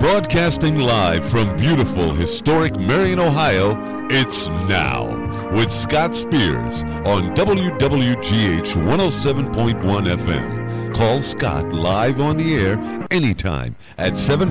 Broadcasting live from beautiful, historic Marion, Ohio, it's Now with Scott Spears on WWGH 107.1 FM. Call Scott live on the air anytime at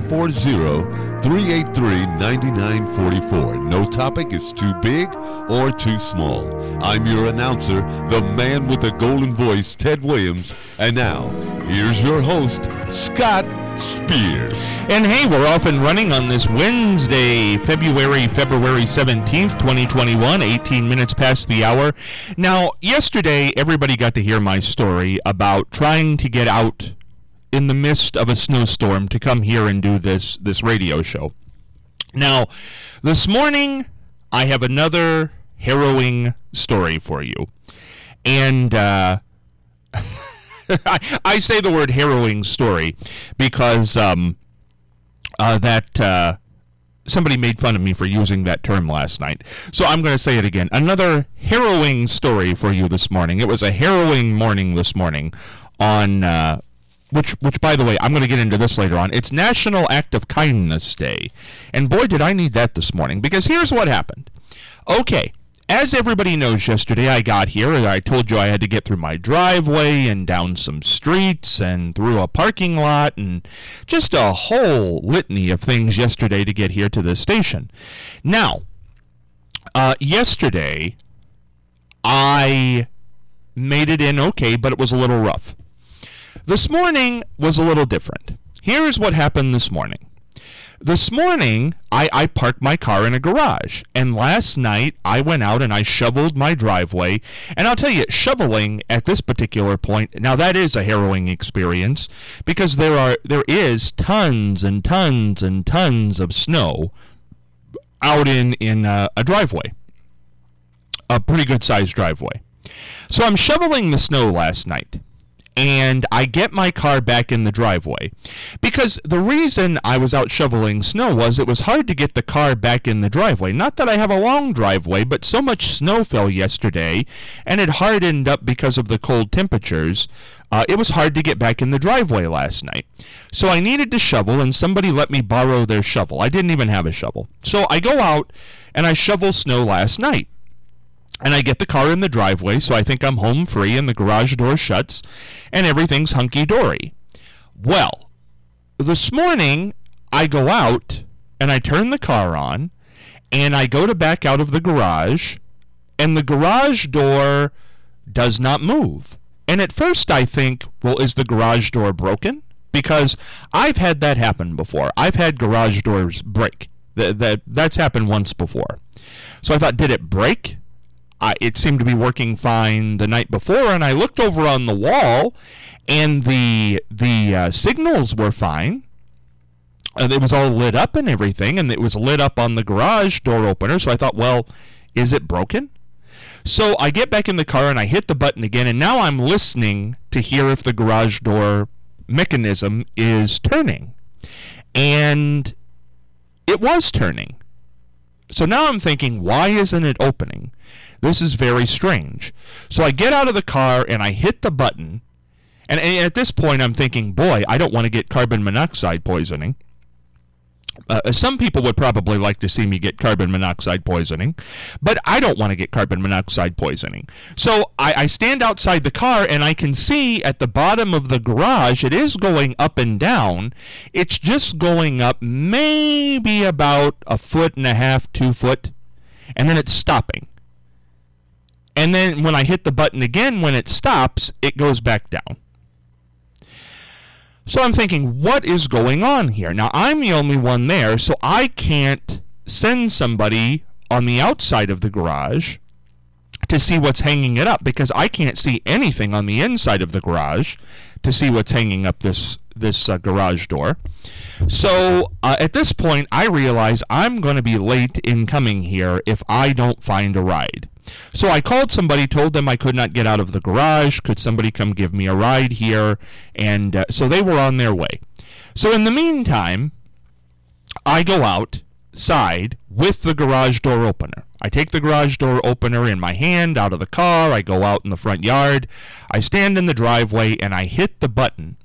740-383-9944. No topic is too big or too small. I'm your announcer, the man with the golden voice, Ted Williams. And now, here's your host, Scott Spears. And hey, we're off and running on this Wednesday, February 17th, 2021, 18 minutes past the hour. Now, yesterday, everybody got to hear my story about trying to get out in the midst of a snowstorm to come here and do this radio show. Now, this morning, I have another harrowing story for you. And, I say the word harrowing story because somebody made fun of me for using that term last night. So I'm going to say it again. Another harrowing story for you this morning. It was a harrowing morning this morning on, which by the way, I'm going to get into this later on. It's National Act of Kindness Day. And boy, did I need that this morning, because here's what happened. Okay. As everybody knows, yesterday I got here and I told you I had to get through my driveway and down some streets and through a parking lot and just a whole litany of things yesterday to get here to this station. Now, yesterday I made it in okay, but it was a little rough. This morning was a little different. Here's what happened this morning. This morning, I parked my car in a garage, and last night I went out and I shoveled my driveway, and I'll tell you, shoveling at this particular point, now that is a harrowing experience, because there is tons and tons and tons of snow out in a driveway, a pretty good sized driveway. So I'm shoveling the snow last night. And I get my car back in the driveway. Because the reason I was out shoveling snow was it was hard to get the car back in the driveway. Not that I have a long driveway, but so much snow fell yesterday, and it hardened up because of the cold temperatures. It was hard to get back in the driveway last night. So I needed to shovel, and somebody let me borrow their shovel. I didn't even have a shovel. So I go out, and I shovel snow last night. And I get the car in the driveway, so I think I'm home free, and the garage door shuts, and everything's hunky-dory. Well, this morning, I go out, and I turn the car on, and I go to back out of the garage, and the garage door does not move. And at first I think, well, is the garage door broken? Because I've had that happen before. I've had garage doors break. That's happened once before. So I thought, did it break? It seemed to be working fine the night before, and I looked over on the wall, and the signals were fine. It was all lit up and everything, and it was lit up on the garage door opener, so I thought, well, is it broken? So I get back in the car, and I hit the button again, and now I'm listening to hear if the garage door mechanism is turning. And it was turning. So now I'm thinking, why isn't it opening? This is very strange. So I get out of the car and I hit the button. And at this point I'm thinking, boy, I don't want to get carbon monoxide poisoning. Some people would probably like to see me get carbon monoxide poisoning, but I don't want to get carbon monoxide poisoning. So I stand outside the car, and I can see at the bottom of the garage, it is going up and down. It's just going up maybe about 1.5 feet, 2 foot, and then it's stopping. And then when I hit the button again, when it stops, it goes back down. So I'm thinking, what is going on here? Now, I'm the only one there, so I can't send somebody on the outside of the garage to see what's hanging it up, because I can't see anything on the inside of the garage to see what's hanging up this garage door. So at this point, I realize I'm going to be late in coming here if I don't find a ride. So I called somebody, told them I could not get out of the garage. Could somebody come give me a ride here? And so they were on their way. So in the meantime, I go outside with the garage door opener. I take the garage door opener in my hand out of the car. I go out in the front yard. I stand in the driveway and I hit the button.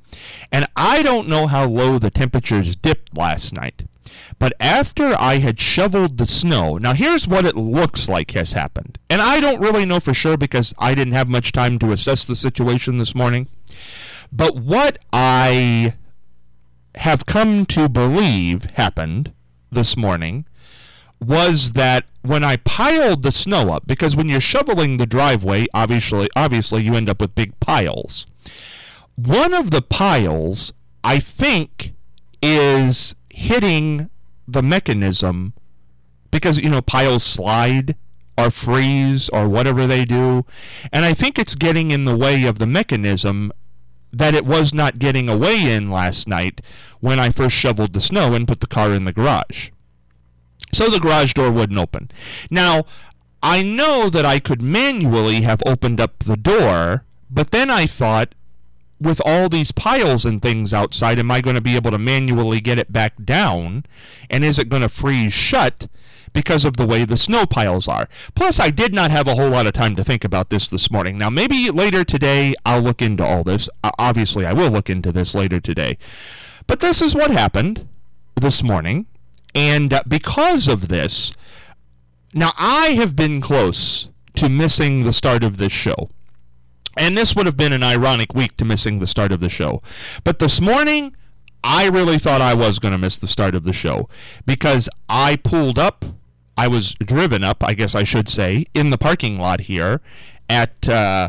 And I don't know how low the temperatures dipped last night. But after I had shoveled the snow, now here's what it looks like has happened. And I don't really know for sure because I didn't have much time to assess the situation this morning. But what I have come to believe happened this morning was that when I piled the snow up, because when you're shoveling the driveway, obviously you end up with big piles. One of the piles, I think, is hitting the mechanism because, piles slide or freeze or whatever they do. And I think it's getting in the way of the mechanism that it was not getting away in last night when I first shoveled the snow and put the car in the garage. So the garage door wouldn't open. Now, I know that I could manually have opened up the door, but then I thought, with all these piles and things outside, am I going to be able to manually get it back down? And is it going to freeze shut because of the way the snow piles are? Plus, I did not have a whole lot of time to think about this morning. Now, maybe later today, I'll look into all this. Obviously, I will look into this later today. But this is what happened this morning. And because of this, now I have been close to missing the start of this show. And this would have been an ironic week to missing the start of the show. But this morning, I really thought I was going to miss the start of the show because I pulled up, I was driven up, I guess I should say, in the parking lot here at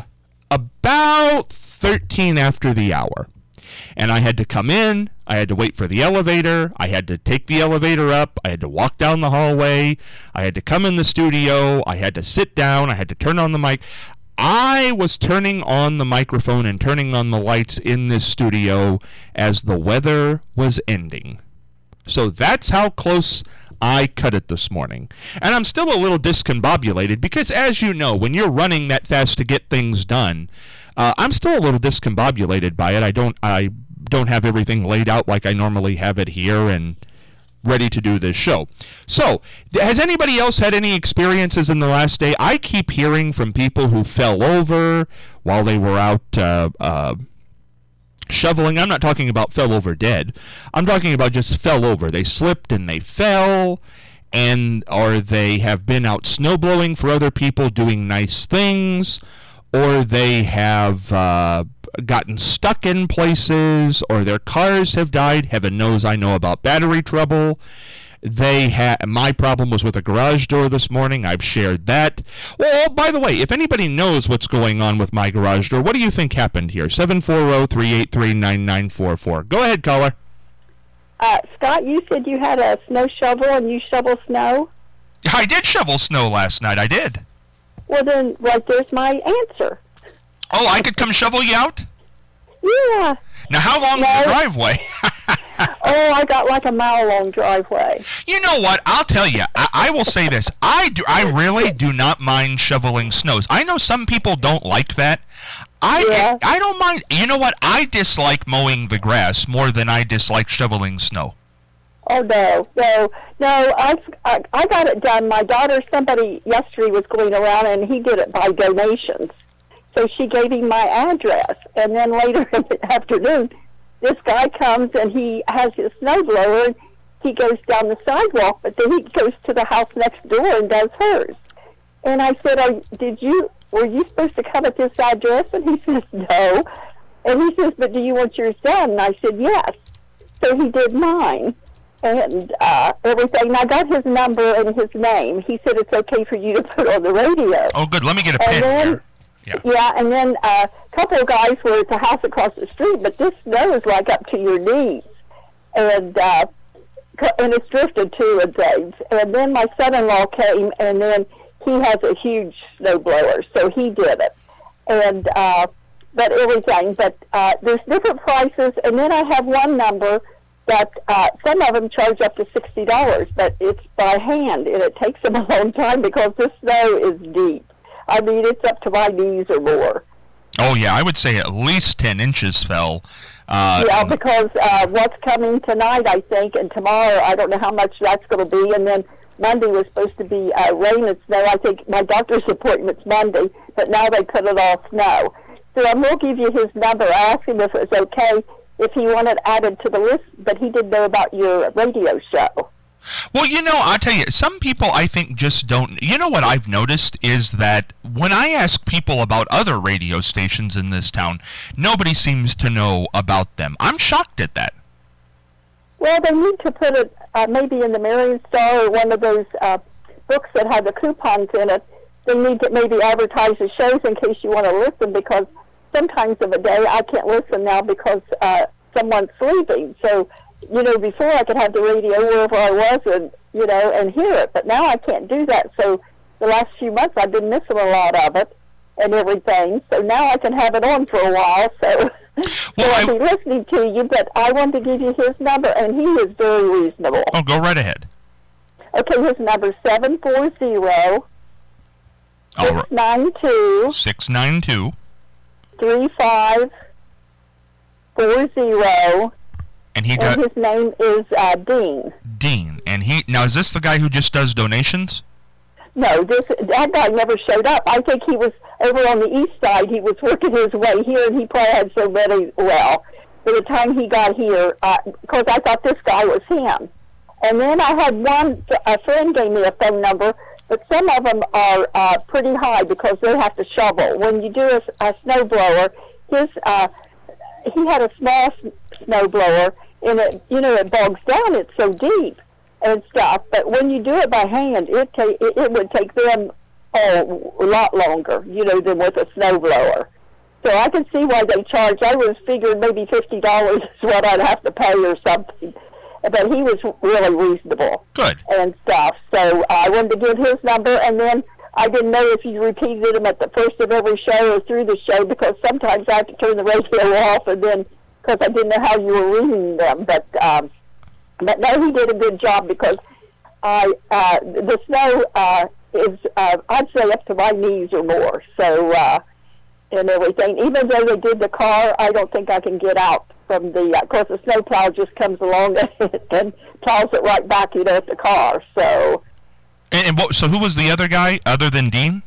about 13 after the hour. And I had to come in, I had to wait for the elevator, I had to take the elevator up, I had to walk down the hallway, I had to come in the studio, I had to sit down, I had to turn on the mic. I was turning on the microphone and turning on the lights in this studio as the weather was ending. So that's how close I cut it this morning. And I'm still a little discombobulated because, as you know, when you're running that fast to get things done, I'm still a little discombobulated by it. I don't have everything laid out like I normally have it here and ready to do this show. So, has anybody else had any experiences in the last day? I keep hearing from people who fell over while they were out shoveling. I'm not talking about fell over dead. I'm talking about just fell over. They slipped and they fell, or they have been out snowblowing for other people doing nice things, or they have gotten stuck in places, or their cars have died. Heaven knows I know about battery trouble. My problem was with a garage door this morning. I've shared that. Well, by the way, if anybody knows what's going on with my garage door, what do you think happened here? 740-383-9944. Go ahead, caller. Scott, you said you had a snow shovel and you shovel snow? I did shovel snow last night. I did. Well, then, right there's my answer. Oh, I could come shovel you out? Yeah. Now, how long is the driveway? Oh, I got like a mile-long driveway. You know what? I'll tell you. I will say this. I really do not mind shoveling snows. I know some people don't like that. I don't mind. You know what? I dislike mowing the grass more than I dislike shoveling snow. Oh, no. I got it done. My daughter, somebody yesterday was going around, and he did it by donations. So she gave him my address. And then later in the afternoon, this guy comes, and he has his snowblower, and he goes down the sidewalk, but then he goes to the house next door and does hers. And I said, were you supposed to come at this address? And he says, no. And he says, but do you want yours done? And I said, yes. So he did mine and everything. And I got his number and his name. He said it's okay for you to put on the radio. Oh, good. Let me get a pen here. Yeah, and then a couple of guys were at the house across the street, but this snow is like up to your knees. And it's drifted too and things. And then my son-in-law came, and then he has a huge snowblower, so he did it. And but everything. But there's different prices, and then I have one number that some of them charge up to $60, but it's by hand, and it takes them a long time because this snow is deep. I mean, it's up to my knees or more. Oh, yeah, I would say at least 10 inches fell. Yeah, because what's coming tonight, I think, and tomorrow, I don't know how much that's going to be, and then Monday was supposed to be rain and snow. I think my doctor's appointment's Monday, but now they put it all snow. So I will give you his number. Ask him if it's okay. if he wanted added to the list, but he didn't know about your radio show. Well, I'll tell you, some people I think just don't. You know what I've noticed is that when I ask people about other radio stations in this town, nobody seems to know about them. I'm shocked at that. Well, they need to put it maybe in the Marion Star or one of those books that have the coupons in it. They need to maybe advertise the shows in case you want to listen, because sometimes of a day I can't listen now because someone's sleeping. So, before I could have the radio wherever I was and hear it, but now I can't do that. So the last few months I've been missing a lot of it and everything. So now I can have it on for a while. So, I'll be listening to you, but I wanted to give you his number, and he is very reasonable. Oh, go right ahead. Okay, his number is 740 692 3540. And his name is Dean. Dean. And now is this the guy who just does donations? No, that guy never showed up. I think he was over on the east side. He was working his way here, and he probably had so many. Well, by the time he got here, because I thought this guy was him. And then I had a friend gave me a phone number, but some of them are pretty high because they have to shovel. When you do a snow blower, he had a small snow blower, and it bogs down. It's so deep and stuff. But when you do it by hand, it would take them a lot longer, than with a snow blower. So I can see why they charge. I was figuring maybe $50 is what I'd have to pay or something. But he was really reasonable. Good. And stuff. So I wanted to give his number, and then I didn't know if you repeated them at the first of every show or through the show, because sometimes I have to turn the radio off, and then because I didn't know how you were reading them. But no, he did a good job, because the snow is I'd say up to my knees or more. So and everything. Even though they did the car, I don't think I can get out from the. Of course, the snow plow just comes along and plows it right back, at the car. So. So who was the other guy other than Dean?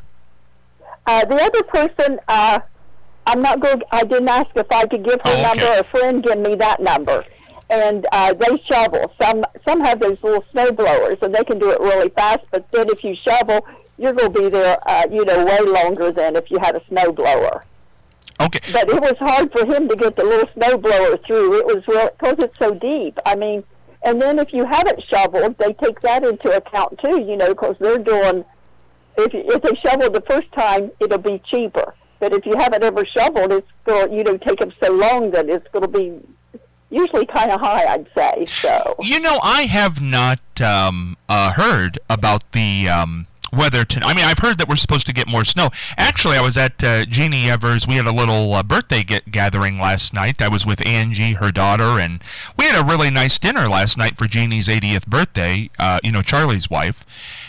The other person, I'm not good. I didn't ask if I could give her number. A friend gave me that number, and they shovel. Some have those little snow blowers, and they can do it really fast. But then if you shovel, you're going to be there, way longer than if you had a snow blower. Okay. But it was hard for him to get the little snow blower through. It was real because it's so deep. I mean. And then if you have it shoveled, they take that into account too, because they're doing, if they shoveled the first time, it'll be cheaper. But if you haven't ever shoveled, it's going to, take them so long that it's going to be usually kind of high, I'd say. So. I have not heard about the weather tonight. I mean, I've heard that we're supposed to get more snow. Actually, I was at Jeannie Evers. We had a little birthday gathering last night. I was with Angie, her daughter, and we had a really nice dinner last night for Jeannie's 80th birthday, Charlie's wife.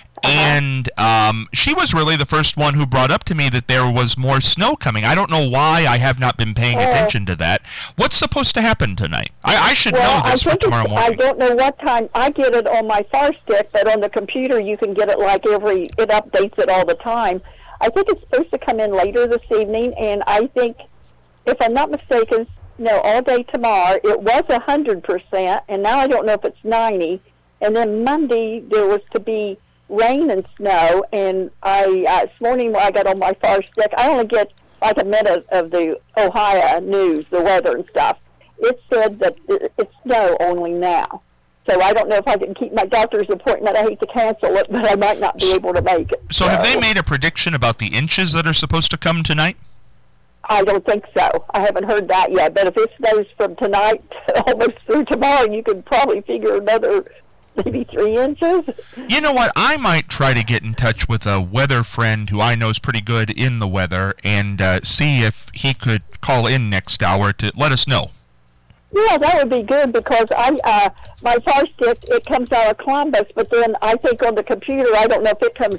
And she was really the first one who brought up to me that there was more snow coming. I don't know why I have not been paying attention to that. What's supposed to happen tonight? I should know this for tomorrow morning. I don't know what time. I get it on my Fire Stick, but on the computer you can get it it updates it all the time. I think it's supposed to come in later this evening, and I think, if I'm not mistaken, all day tomorrow, it was 100%, and now I don't know if it's 90%. And then Monday there was to be rain and snow, and this morning when I got on my Fire Stick, I only get like a minute of the Ohio news, the weather and stuff. It said that it's snow only now. So I don't know if I can keep my doctor's appointment. I hate to cancel it, but I might not be able to make it. So have they made a prediction about the inches that are supposed to come tonight? I don't think so. I haven't heard that yet. But if it snows from tonight almost through tomorrow, you could probably figure another maybe 3 inches. You know what? I might try to get in touch with a weather friend who I know is pretty good in the weather and see if he could call in next hour to let us know. Yeah, that would be good, because my Fire Stick, it comes out of Columbus, but then I think on the computer, I don't know if it comes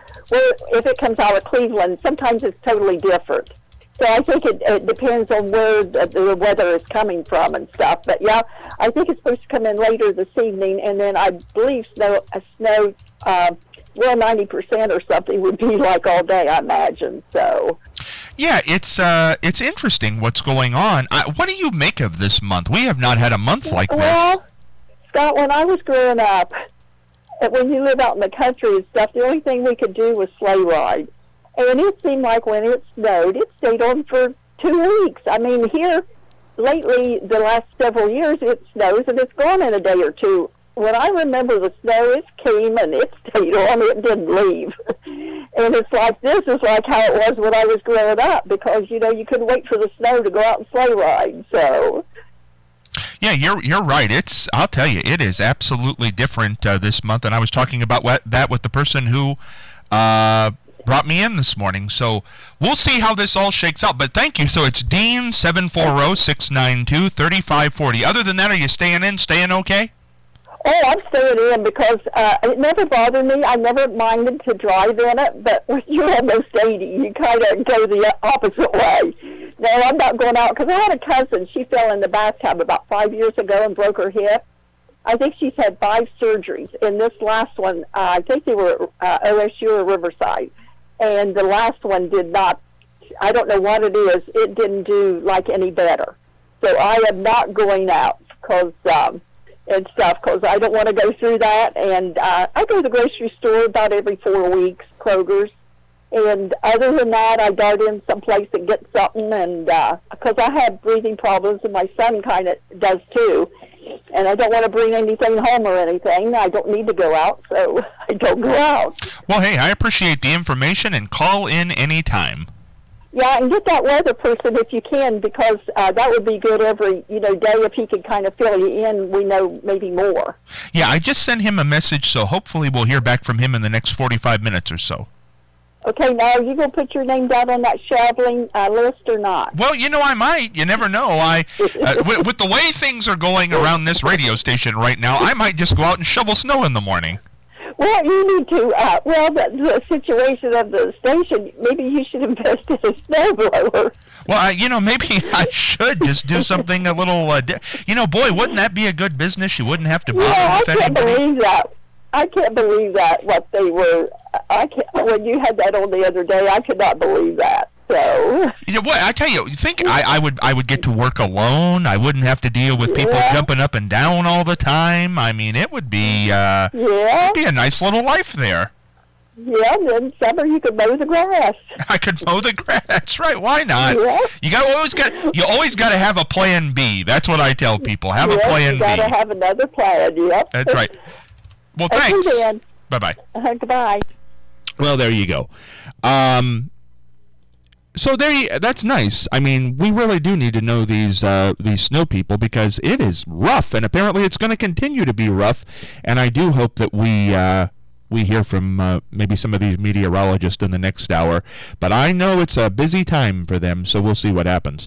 if it comes out of Cleveland. Sometimes it's totally different. So I think it depends on where the weather is coming from and stuff. But yeah, I think it's supposed to come in later this evening, and then I believe snow 90% or something would be like all day, I imagine. So. Yeah, it's interesting what's going on. What do you make of this month? We have not had a month like this. Well, Scott, when I was growing up, when you live out in the country and stuff, the only thing we could do was sleigh ride. And it seemed like when it snowed, it stayed on for 2 weeks. I mean, here, lately, the last several years, it snows and it's gone in a day or two. When I remember the snow, it came and it stayed on, it didn't leave. And it's like, this is like how it was when I was growing up, because, you know, you couldn't wait for the snow to go out and sleigh ride, so... Yeah, you're right. I'll tell you, it is absolutely different this month, and I was talking about that with the person who brought me in this morning. So we'll see how this all shakes out. But thank you. So it's Dean 740-692-3540. Other than that, are you staying okay? Oh, I'm staying in because it never bothered me. I never minded to drive in it, but when you're almost 80, you kind of go the opposite way. No, I'm not going out because I had a cousin. She fell in the bathtub about 5 years ago and broke her hip. I think she's had 5 surgeries. And this last one, I think they were OSU or Riverside. And the last one did not, I don't know what it is, it didn't do like any better. So I am not going out because... and stuff, because I don't want to go through that. And I go to the grocery store about every 4 weeks, Kroger's. And other than that, I dart in someplace and get something. And because I have breathing problems, and my son kind of does too. And I don't want to bring anything home or anything. I don't need to go out, so I don't go out. Well, hey, I appreciate the information, and call in anytime. Yeah, and get that weather person if you can, because that would be good every day if he could kind of fill you in. We know maybe more. Yeah, I just sent him a message, so hopefully we'll hear back from him in the next 45 minutes or so. Okay, now are you going to put your name down on that shoveling list or not? Well, I might. You never know. With the way things are going around this radio station right now, I might just go out and shovel snow in the morning. Well, you need to, the situation of the station, maybe you should invest in a snowblower. Well, maybe I should just do something a little, boy, wouldn't that be a good business? You wouldn't have to bother with anybody. I can't believe that. I can't believe that, what they were, when you had that on the other day, I could not believe that. So. What I tell you, I would get to work alone. I wouldn't have to deal with people jumping up and down all the time. I mean, it would be it'd be a nice little life there. Yeah, and then summer you could mow the grass. I could mow the grass. That's right. Why not? Yeah. You always got to have a plan B. That's what I tell people. Have a plan B. You got to have another plan. Yep. That's right. Well, thanks. Okay, bye-bye. Goodbye. Well, there you go. So that's nice. I mean, we really do need to know these snow people, because it is rough, and apparently it's going to continue to be rough. And I do hope that we hear from maybe some of these meteorologists in the next hour. But I know it's a busy time for them, so we'll see what happens.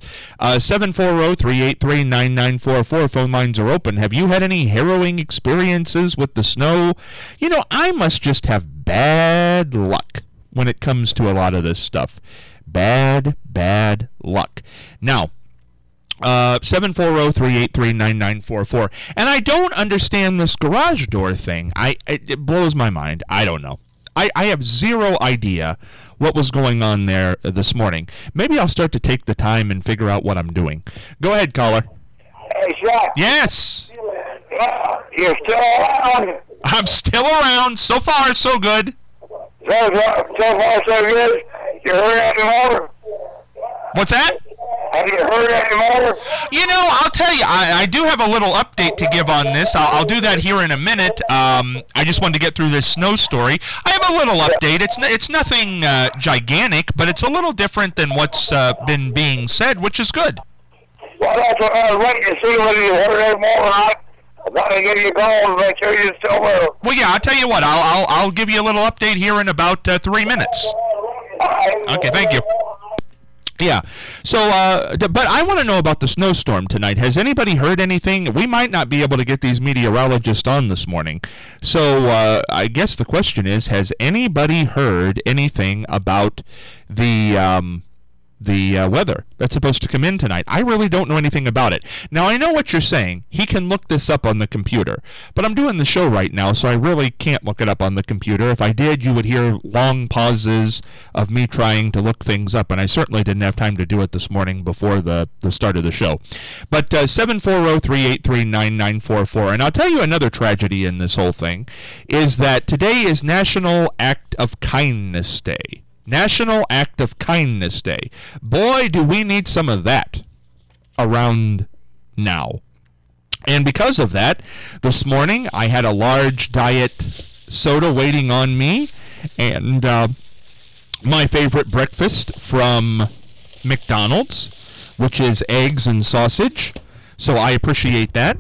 740-383-9944. Phone lines are open. Have you had any harrowing experiences with the snow? I must just have bad luck when it comes to a lot of this stuff. Bad luck. Now, 740-383-9944. And I don't understand this garage door thing. It blows my mind. I don't know. I have zero idea what was going on there this morning. Maybe I'll start to take the time and figure out what I'm doing. Go ahead, caller. Hey, Sean. Yes. You're still around? I'm still around. So far, so good. So far, so good? You heard any more? What's that? Have you heard any more? I'll tell you, I do have a little update to give on this. I'll do that here in a minute. I just wanted to get through this snow story. I have a little update. It's nothing gigantic, but it's a little different than what's been being said, which is good. Well, that's what I was waiting to see whether you heard any more or not. I'm going to give you a call and make sure you're still there. Well, yeah, I'll tell you what. I'll give you a little update here in about 3 minutes. Okay, thank you. Yeah. So, but I want to know about the snowstorm tonight. Has anybody heard anything? We might not be able to get these meteorologists on this morning. So, I guess the question is, has anybody heard anything about the the weather that's supposed to come in tonight. I really don't know anything about it. Now, I know what you're saying. He can look this up on the computer. But I'm doing the show right now, so I really can't look it up on the computer. If I did, you would hear long pauses of me trying to look things up, and I certainly didn't have time to do it this morning before the start of the show. But 740-383-9944. And I'll tell you another tragedy in this whole thing is that today is National Act of Kindness Day. National Act of Kindness Day. Boy, do we need some of that around now. And because of that, this morning I had a large diet soda waiting on me, and my favorite breakfast from McDonald's, which is eggs and sausage. So I appreciate that.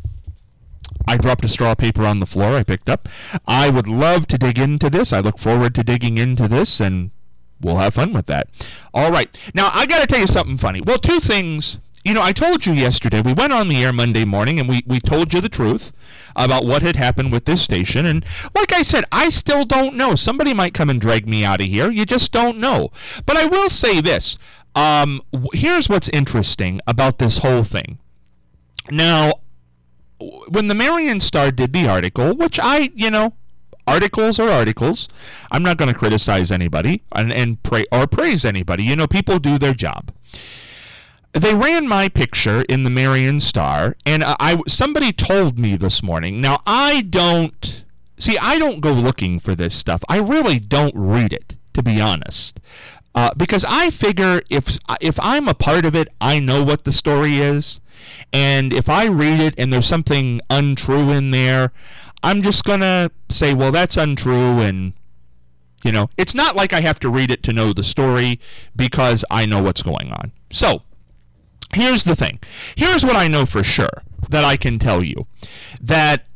I dropped a straw paper on the floor I picked up. I would love to dig into this. I look forward to digging into this, and we'll have fun with that. All right. Now, I got to tell you something funny. Well, two things. You know, I told you yesterday, we went on the air Monday morning, and we told you the truth about what had happened with this station. And like I said, I still don't know. Somebody might come and drag me out of here. You just don't know. But I will say this. Here's what's interesting about this whole thing. Now, when the Marion Star did the article, which articles are articles. I'm not going to criticize anybody and praise anybody. You know, people do their job. They ran my picture in the Marion Star, and somebody told me this morning. Now, I don't go looking for this stuff. I really don't read it, to be honest. Because I figure if I'm a part of it, I know what the story is. And if I read it and there's something untrue in there, I'm just going to say, well, that's untrue. And, you know, it's not like I have to read it to know the story because I know what's going on. So, here's the thing. Here's what I know for sure that I can tell you. That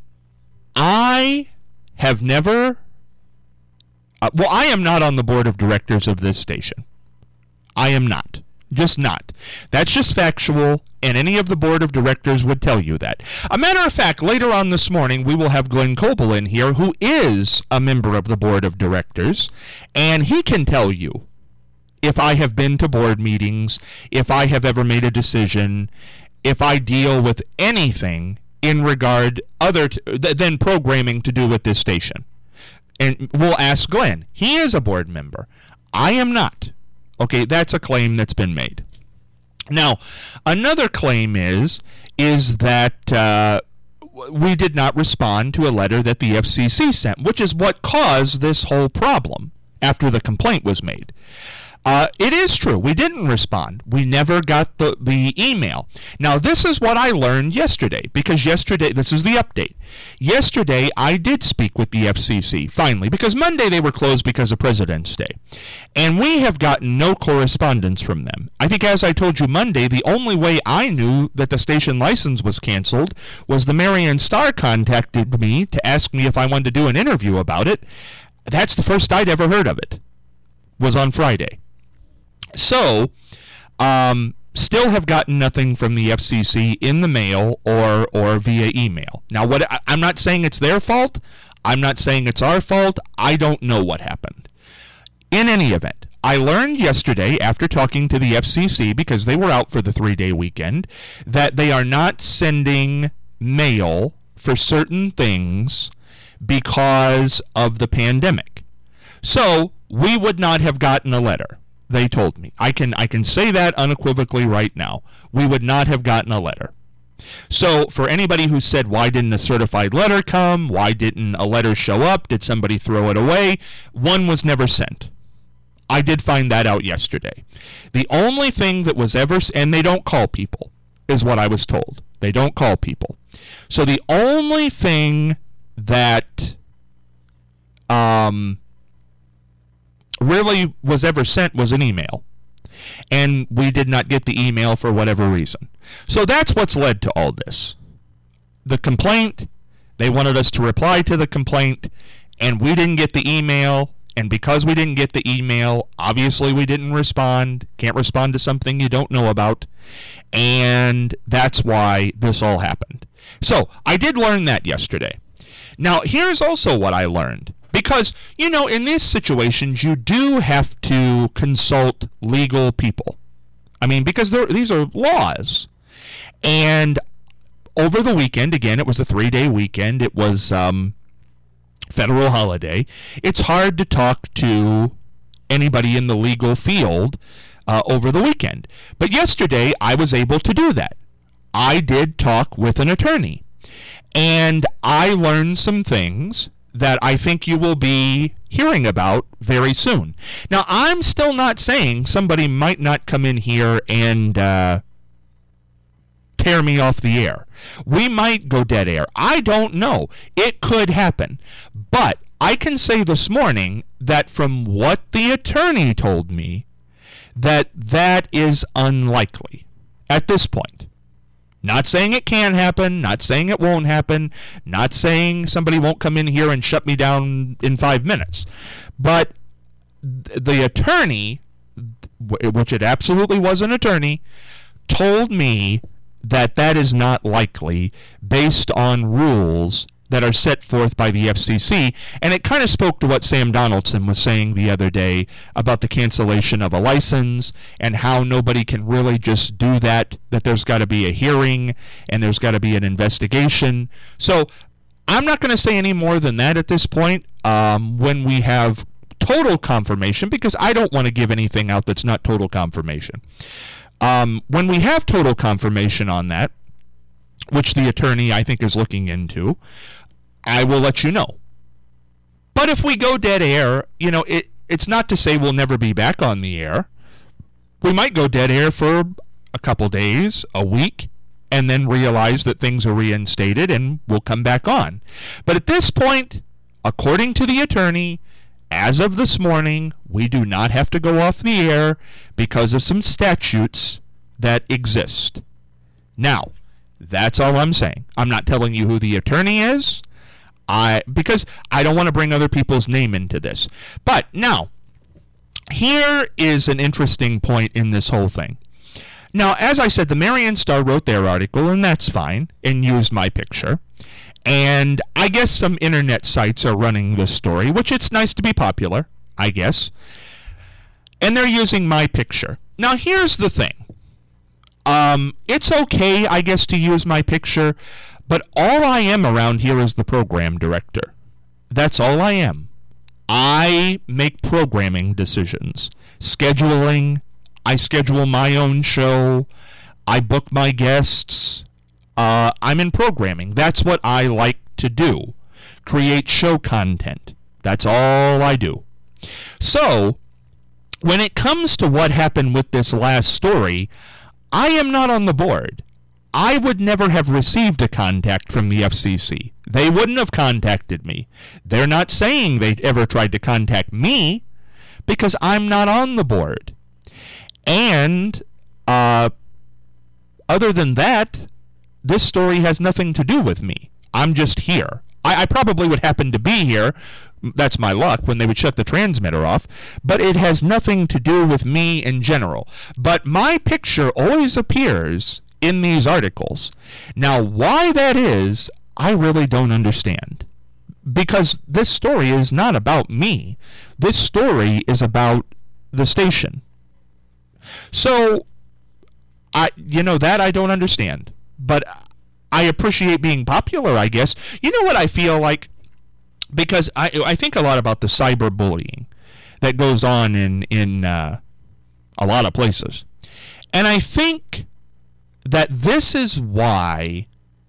I have never... I am not on the board of directors of this station. I am not. Just not. That's just factual, and any of the board of directors would tell you that. A matter of fact, later on this morning, we will have Glenn Coble in here, who is a member of the board of directors, and he can tell you if I have been to board meetings, if I have ever made a decision, if I deal with anything in regard than programming to do with this station. And we'll ask Glenn. He is a board member. I am not. Okay, that's a claim that's been made. Now, another claim is that we did not respond to a letter that the FCC sent, which is what caused this whole problem after the complaint was made. It is true. We didn't respond. We never got the email. Now, this is what I learned yesterday, because yesterday, this is the update. Yesterday, I did speak with the FCC, finally, because Monday they were closed because of President's Day. And we have gotten no correspondence from them. I think, as I told you Monday, the only way I knew that the station license was canceled was the Marion Star contacted me to ask me if I wanted to do an interview about it. That's the first I'd ever heard of it, was on Friday. So, still have gotten nothing from the FCC in the mail or via email. Now, I'm not saying it's their fault. I'm not saying it's our fault. I don't know what happened. In any event, I learned yesterday after talking to the FCC, because they were out for the 3-day weekend, that they are not sending mail for certain things because of the pandemic. So, we would not have gotten a letter. They told me. I can say that unequivocally right now. We would not have gotten a letter. So for anybody who said, why didn't a certified letter come? Why didn't a letter show up? Did somebody throw it away? One was never sent. I did find that out yesterday. The only thing that was ever, and they don't call people, is what I was told. They don't call people. So the only thing that really was ever sent was an email. And we did not get the email for whatever reason. So that's what's led to all this. The complaint, they wanted us to reply to the complaint, and we didn't get the email. And because we didn't get the email, obviously we didn't respond. Can't respond to something you don't know about. And that's why this all happened. So I did learn that yesterday. Now, here's also what I learned. Because, in these situations, you do have to consult legal people. I mean, because these are laws. And over the weekend, again, it was a 3-day weekend. It was federal holiday. It's hard to talk to anybody in the legal field over the weekend. But yesterday, I was able to do that. I did talk with an attorney. And I learned some things that I think you will be hearing about very soon. Now, I'm still not saying somebody might not come in here and tear me off the air. We might go dead air. I don't know. It could happen. But I can say this morning that from what the attorney told me, that is unlikely at this point. Not saying it can happen, not saying it won't happen, not saying somebody won't come in here and shut me down in 5 minutes. But the attorney, which it absolutely was an attorney, told me that is not likely based on rules that are set forth by the FCC. And it kind of spoke to what Sam Donaldson was saying the other day about the cancellation of a license and how nobody can really just do that there's got to be a hearing and there's got to be an investigation. So I'm not going to say any more than that at this point when we have total confirmation, because I don't want to give anything out that's not total confirmation. When we have total confirmation on that, which the attorney, I think, is looking into, I will let you know. But if we go dead air, it's not to say we'll never be back on the air. We might go dead air for a couple days, a week, and then realize that things are reinstated and we'll come back on. But at this point, according to the attorney, as of this morning, we do not have to go off the air because of some statutes that exist. Now, that's all I'm saying. I'm not telling you who the attorney is, because I don't want to bring other people's name into this. But now, here is an interesting point in this whole thing. Now, as I said, the Marion Star wrote their article, and that's fine, and used my picture. And I guess some internet sites are running this story, which it's nice to be popular, I guess. And they're using my picture. Now, here's the thing. It's okay, I guess, to use my picture, but all I am around here is the program director. That's all I am. I make programming decisions. Scheduling. I schedule my own show. I book my guests. I'm in programming. That's what I like to do. Create show content. That's all I do. So, when it comes to what happened with this last story, I am not on the board. I would never have received a contact from the FCC. They wouldn't have contacted me. They're not saying they ever tried to contact me because I'm not on the board. And other than that, this story has nothing to do with me. I'm just here. I probably would happen to be here. That's my luck, when they would shut the transmitter off. But it has nothing to do with me in general. But my picture always appears in these articles. Now, why that is, I really don't understand. Because this story is not about me. This story is about the station. So, that I don't understand. But I appreciate being popular, I guess. You know what I feel like? Because I think a lot about the cyberbullying that goes on in a lot of places. And I think that this is why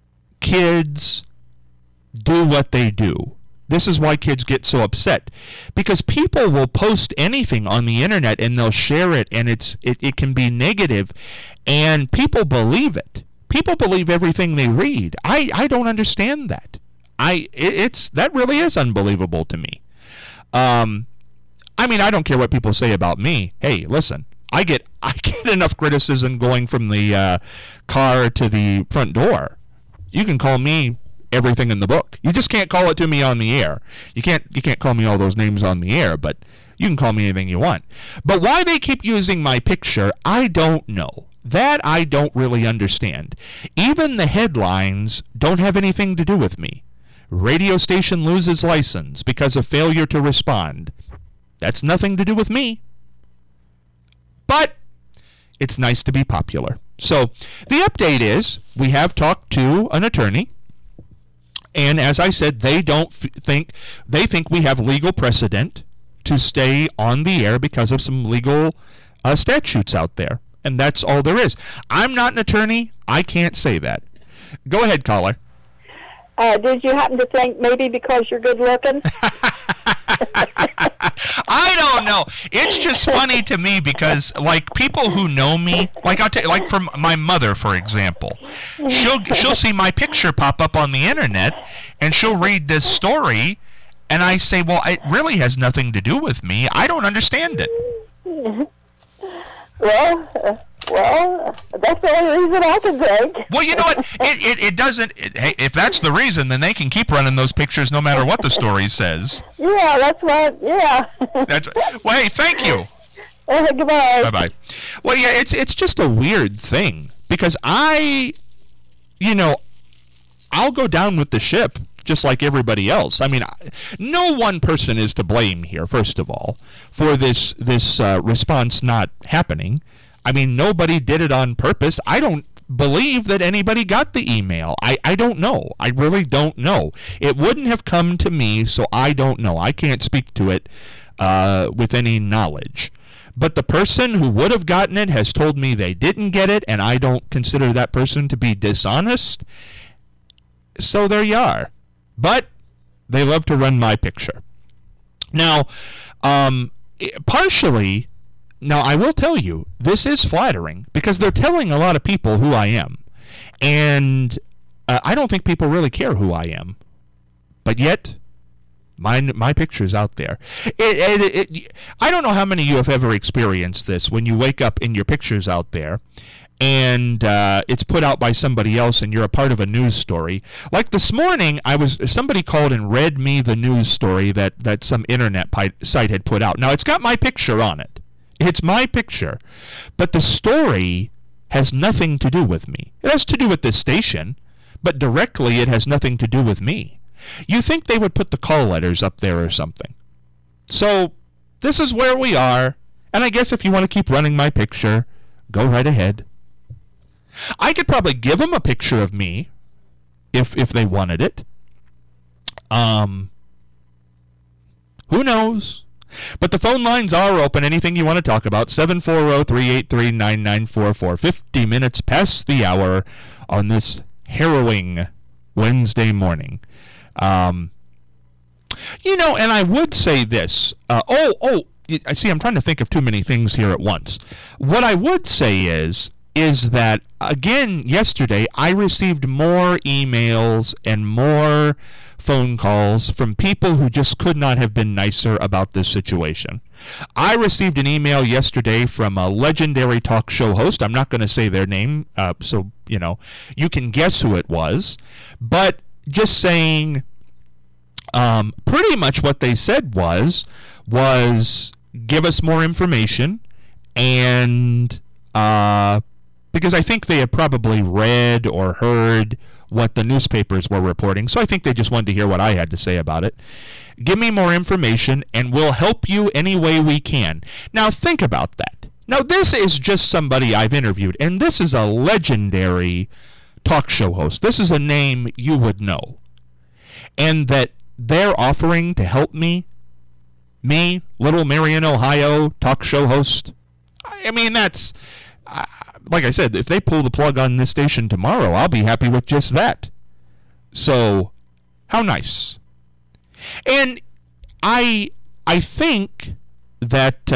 kids do what they do. This is why kids get so upset. Because people will post anything on the internet and they'll share it, and it can be negative, and people believe it. People believe everything they read. I don't understand that. That really is unbelievable to me. I mean, I don't care what people say about me. Hey, listen, I get enough criticism going from the car to the front door. You can call me everything in the book. You just can't call it to me on the air. You can't call me all those names on the air, but you can call me anything you want. But why they keep using my picture, I don't know. That I don't really understand. Even the headlines don't have anything to do with me. Radio station loses license because of failure to respond. That's nothing to do with me. But it's nice to be popular. So the update is we have talked to an attorney. And as I said, they think we have legal precedent to stay on the air because of some legal statutes out there. And that's all there is. I'm not an attorney. I can't say that. Go ahead, caller. Did you happen to think maybe because you're good looking? I don't know. It's just funny to me because, like, people who know me, like I'll tell you, like from my mother, for example, she'll see my picture pop up on the internet, and she'll read this story, and I say, well, it really has nothing to do with me. I don't understand it. Well, that's the only reason I can think. Well, you know what? It doesn't. Hey, if that's the reason, then they can keep running those pictures no matter what the story says. Yeah, that's right. Yeah. Well, hey, thank you. Goodbye. Bye-bye. Well, yeah, it's just a weird thing because I'll go down with the ship just like everybody else. I mean, no one person is to blame here, first of all, for this response not happening. I mean, nobody did it on purpose. I don't believe that anybody got the email. I don't know. I really don't know. It wouldn't have come to me, so I don't know. I can't speak to it with any knowledge. But the person who would have gotten it has told me they didn't get it, and I don't consider that person to be dishonest. So there you are. But they love to run my picture. Now, partially... Now, I will tell you, this is flattering because they're telling a lot of people who I am. And I don't think people really care who I am. But yet, my picture's out there. I don't know how many of you have ever experienced this when you wake up and your picture's out there and it's put out by somebody else and you're a part of a news story. Like this morning, somebody called and read me the news story that some internet site had put out. Now, it's got my picture on it. It's my picture, but the story has nothing to do with me. It has to do with this station, but directly it has nothing to do with me. You think they would put the call letters up there or something. So this is where we are, and I guess if you want to keep running my picture, go right ahead. I could probably give them a picture of me if they wanted it. Who knows? But the phone lines are open. Anything you want to talk about, 740-383-9944. 50 minutes past the hour on this harrowing Wednesday morning. And I would say this. I see, I'm trying to think of too many things here at once. What I would say is that, again, yesterday, I received more emails and more phone calls from people who just could not have been nicer about this situation. I received an email yesterday from a legendary talk show host. I'm not going to say their name, so, you can guess who it was. But just saying, pretty much what they said was give us more information, and because I think they had probably read or heard what the newspapers were reporting, so I think they just wanted to hear what I had to say about it. Give me more information, and we'll help you any way we can. Now, think about that. Now, this is just somebody I've interviewed, and this is a legendary talk show host. This is a name you would know. And that they're offering to help me, Little Marion, Ohio, talk show host. I mean, that's... like I said, if they pull the plug on this station tomorrow, I'll be happy with just that. So, how nice. And I think that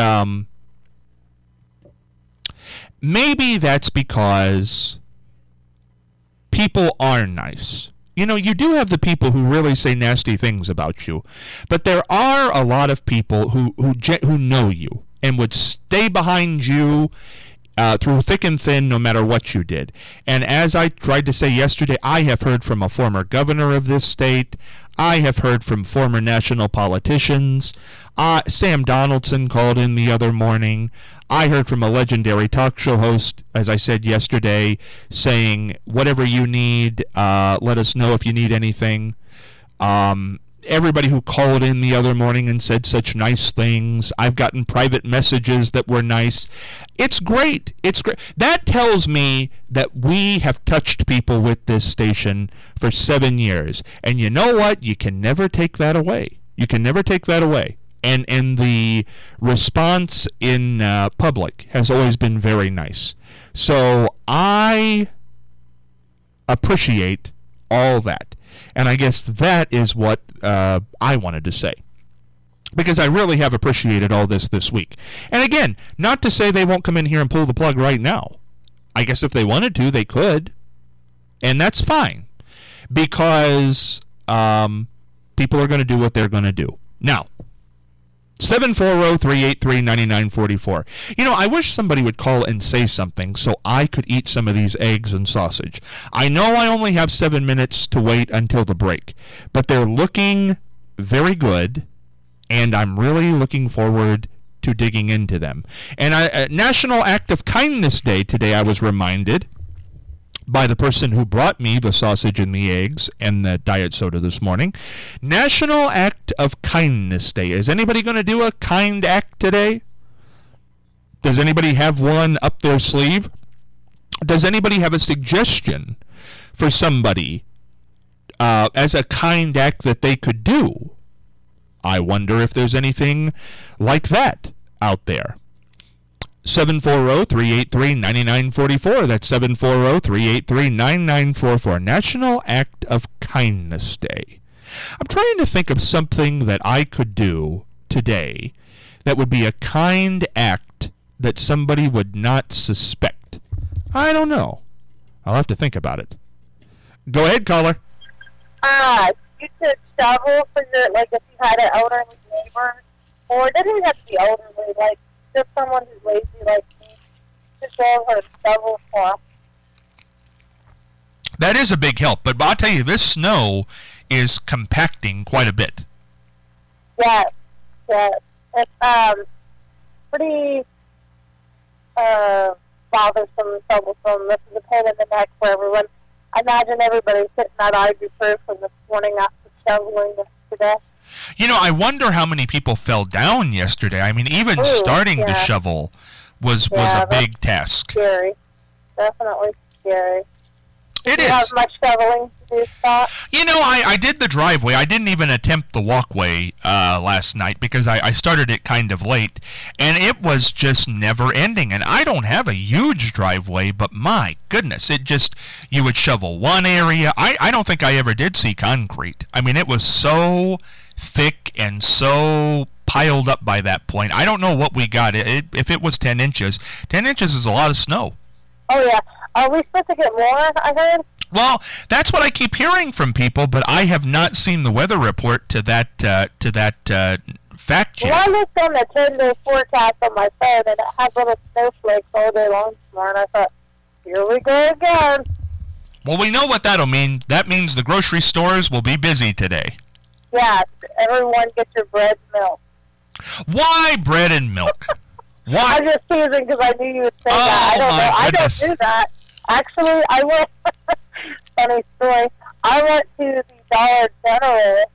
maybe that's because people are nice. You do have the people who really say nasty things about you, but there are a lot of people who know you and would stay behind you through thick and thin, no matter what you did. And as I tried to say yesterday, I have heard from a former governor of this state. I have heard from former national politicians. Sam Donaldson called in the other morning. I heard from a legendary talk show host, as I said yesterday, saying, whatever you need, let us know if you need anything. Everybody who called in the other morning and said such nice things. I've gotten private messages that were nice. It's great. It's great. That tells me that we have touched people with this station for 7 years. And you know what? You can never take that away. You can never take that away. And the response in public has always been very nice. So I appreciate all that. And I guess that is what I wanted to say. Because I really have appreciated all this week. And again, not to say they won't come in here and pull the plug right now. I guess if they wanted to, they could. And that's fine. Because people are going to do what they're going to do. Now, 740-383-9944. You know, I wish somebody would call and say something so I could eat some of these eggs and sausage. I know I only have 7 minutes to wait until the break, but they're looking very good, and I'm really looking forward to digging into them. And National Act of Kindness Day today, I was reminded by the person who brought me the sausage and the eggs and the diet soda this morning. National Act of Kindness Day. Is anybody going to do a kind act today? Does anybody have one up their sleeve? Does anybody have a suggestion for somebody as a kind act that they could do? I wonder if there's anything like that out there. 740-383-9944. That's 740-383-9944. National Act of Kindness Day. I'm trying to think of something that I could do today that would be a kind act that somebody would not suspect. I don't know. I'll have to think about it. Go ahead, caller. You could shovel for your, like, if you had an elderly neighbor, or it doesn't even have to be elderly, like, just someone who's lazy like me, just go over and shovel for them. That is a big help, but I'll tell you, this snow is compacting quite a bit. Yeah. It's pretty bothersome and troublesome. This is a pain in the neck for everyone. I imagine everybody's hitting that ibuprofen this morning after shoveling yesterday. You know, I wonder how many people fell down yesterday. I mean, even starting to shovel was a big task. Scary. Definitely scary. It is. You have much shoveling to do, Scott? You know, I did the driveway. I didn't even attempt the walkway last night because I started it kind of late, and it was just never ending. And I don't have a huge driveway, but my goodness, you would shovel one area. I don't think I ever did see concrete. I mean, it was so thick and so piled up by that point. I don't know what we got. If it was 10 inches, 10 inches is a lot of snow. Oh, yeah. Are we supposed to get more, I heard? Well, that's what I keep hearing from people, but I have not seen the weather report to that fact yet. Well, I looked on the 10-day forecast on my phone, and it has little snowflakes all day long tomorrow, and I thought, here we go again. Well, we know what that'll mean. That means the grocery stores will be busy today. Yeah, everyone get your bread and milk. Why bread and milk? Why? I'm just teasing because I knew you would say that. I don't know. I don't do that. Actually, I went, funny story, I went to the Dollar General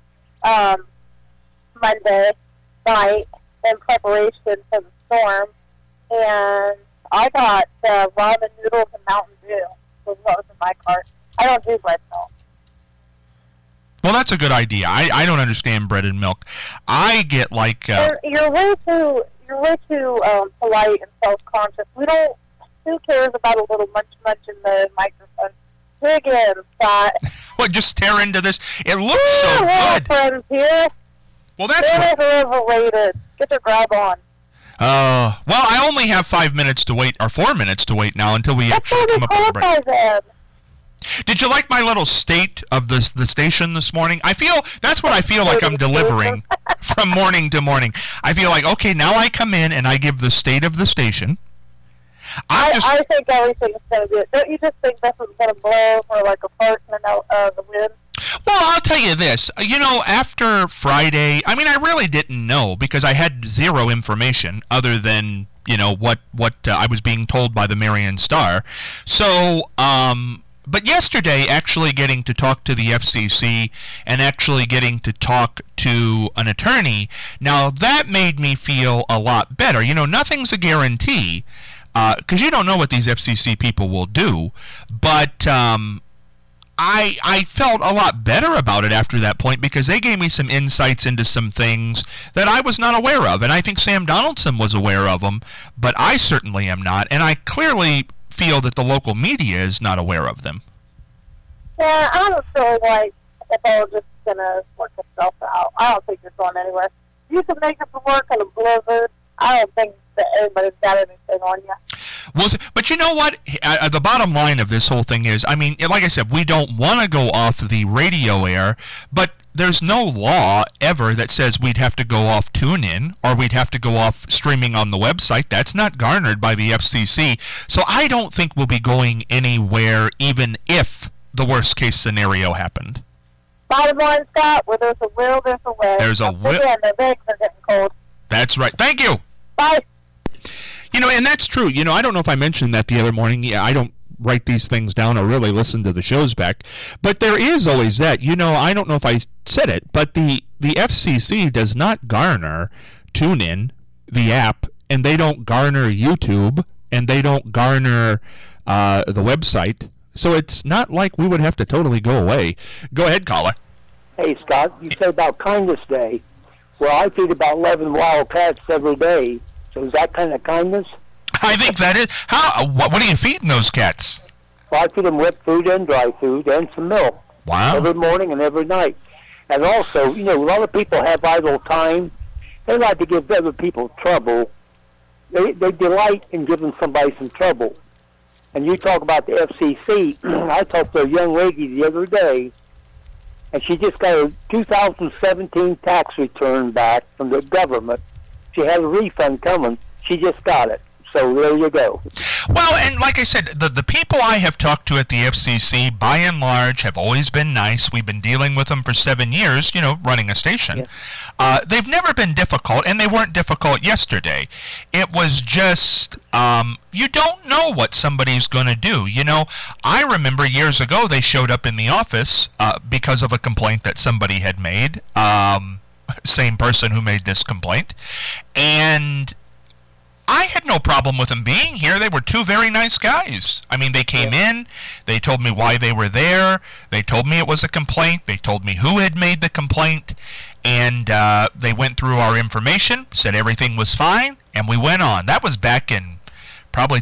Monday night in preparation for the storm, and I got ramen noodles and Mountain Dew was what was in my cart. I don't do bread and milk. Well, that's a good idea. I don't understand bread and milk. I get like... You're way too polite and self-conscious. Who cares about a little munch in the microphone? Dig in, Scott. What, just tear into this? It looks so good. Friends here. Well, that's... It is overrated. Get your grab on. Well, I only have 5 minutes to wait, or 4 minutes to wait now until we actually come up with a break. Did you like my little state of the station this morning? That's what I feel like I'm delivering from morning to morning. I feel like, okay, now I come in and I give the state of the station. I think everything's going to be... Don't you just think this is going to blow for like a portion of the wind? Well, I'll tell you this. You know, after Friday, I mean, I really didn't know because I had zero information other than, you know, what I was being told by the Marion Star. So, But yesterday, actually getting to talk to the FCC and actually getting to talk to an attorney, now that made me feel a lot better. You know, nothing's a guarantee, because you don't know what these FCC people will do, but I felt a lot better about it after that point because they gave me some insights into some things that I was not aware of, and I think Sam Donaldson was aware of them, but I certainly am not, and I clearly feel that the local media is not aware of them. Yeah, I don't feel like if I was just going to work itself out. I don't think you're going anywhere. You can make it to work in a blizzard. I don't think that anybody's got anything on you. Well, but you know what? The bottom line of this whole thing is, I mean, like I said, we don't want to go off the radio air, but there's no law ever that says we'd have to go off TuneIn or we'd have to go off streaming on the website. That's not garnered by the FCC. So I don't think we'll be going anywhere even if the worst case scenario happened. Bottom line, Scott, where there's a will, there's a way. There's a will. Again, the eggs are getting cold. That's right. Thank you. Bye. You know, and that's true. You know, I don't know if I mentioned that the other morning. Yeah, I don't write these things down or really listen to the shows back. But there is always that. You know, I don't know if I said it, but the FCC does not garner TuneIn, the app, and they don't garner YouTube, and they don't garner the website. So it's not like we would have to totally go away. Go ahead, caller. Hey, Scott, you said about Kindness Day. Well, I feed about 11 wild cats every day. So is that kind of kindness? I think that is. How? What are you feeding those cats? Well, I feed them wet food and dry food and some milk. Wow. Every morning and every night. And also, you know, a lot of people have idle time. They like to give other people trouble. They delight in giving somebody some trouble. And you talk about the FCC. I talked to a young lady the other day, and she just got a 2017 tax return back from the government. She had a refund coming. She just got it. So there you go. Well, and like I said, the people I have talked to at the FCC, by and large, have always been nice. We've been dealing with them for 7 years, you know, running a station. Yeah. They've never been difficult, and they weren't difficult yesterday. It was just, you don't know what somebody's going to do. You know, I remember years ago they showed up in the office because of a complaint that somebody had made. Same person who made this complaint. And I had no problem with them being here. They were two very nice guys. I mean, they came in, they told me why they were there, they told me it was a complaint, they told me who had made the complaint, and they went through our information, said everything was fine, and we went on. That was back in probably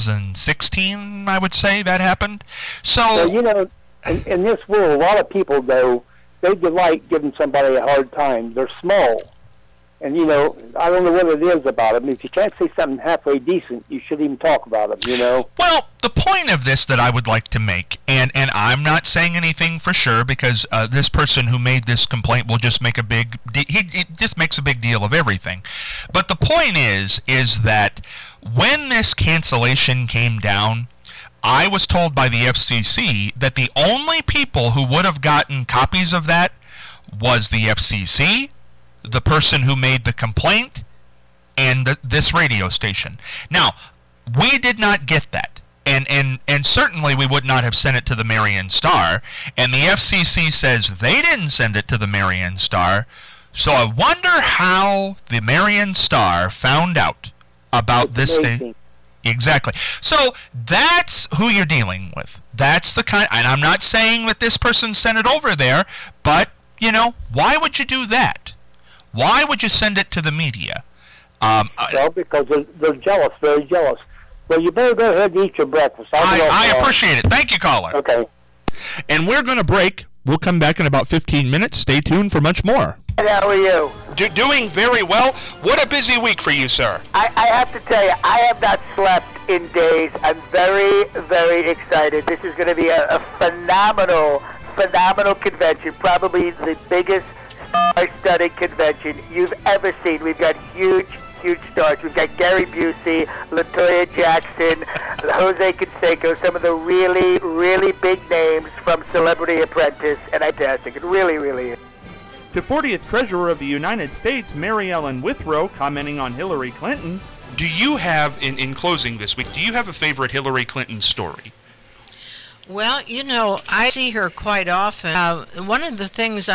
2016, I would say, that happened. So, well, you know, in this world, a lot of people, though, they delight giving somebody a hard time. They're small. And, you know, I don't know what it is about them. If you can't say something halfway decent, you shouldn't even talk about them, you know? Well, the point of this that I would like to make, and I'm not saying anything for sure because this person who made this complaint will just make a big... He just makes a big deal of everything. But the point is that when this cancellation came down, I was told by the FCC that the only people who would have gotten copies of that was the FCC, the person who made the complaint, and this radio station. Now, we did not get that, and certainly we would not have sent it to the Marion Star, and the FCC says they didn't send it to the Marion Star, so I wonder how the Marion Star found out about this station. Exactly. So that's who you're dealing with. That's the kind, and I'm not saying that this person sent it over there, but, you know, why would you do that? Why would you send it to the media? Well, because they're jealous, very jealous. Well, you better go ahead and eat your breakfast. I appreciate it. Thank you, caller. Okay. And we're going to break. We'll come back in about 15 minutes. Stay tuned for much more. How are you? Doing very well. What a busy week for you, sir. I have to tell you, I have not slept in days. I'm very, very excited. This is going to be a phenomenal convention, probably the biggest star-studded convention you've ever seen. We've got huge stars. We've got Gary Busey, LaToya Jackson, Jose Canseco, some of the really, really big names from Celebrity Apprentice, and fantastic. It really, really is. To 40th Treasurer of the United States, Mary Ellen Withrow, commenting on Hillary Clinton. Do you have, in closing this week, do you have a favorite Hillary Clinton story? Well, I see her quite often. One of the things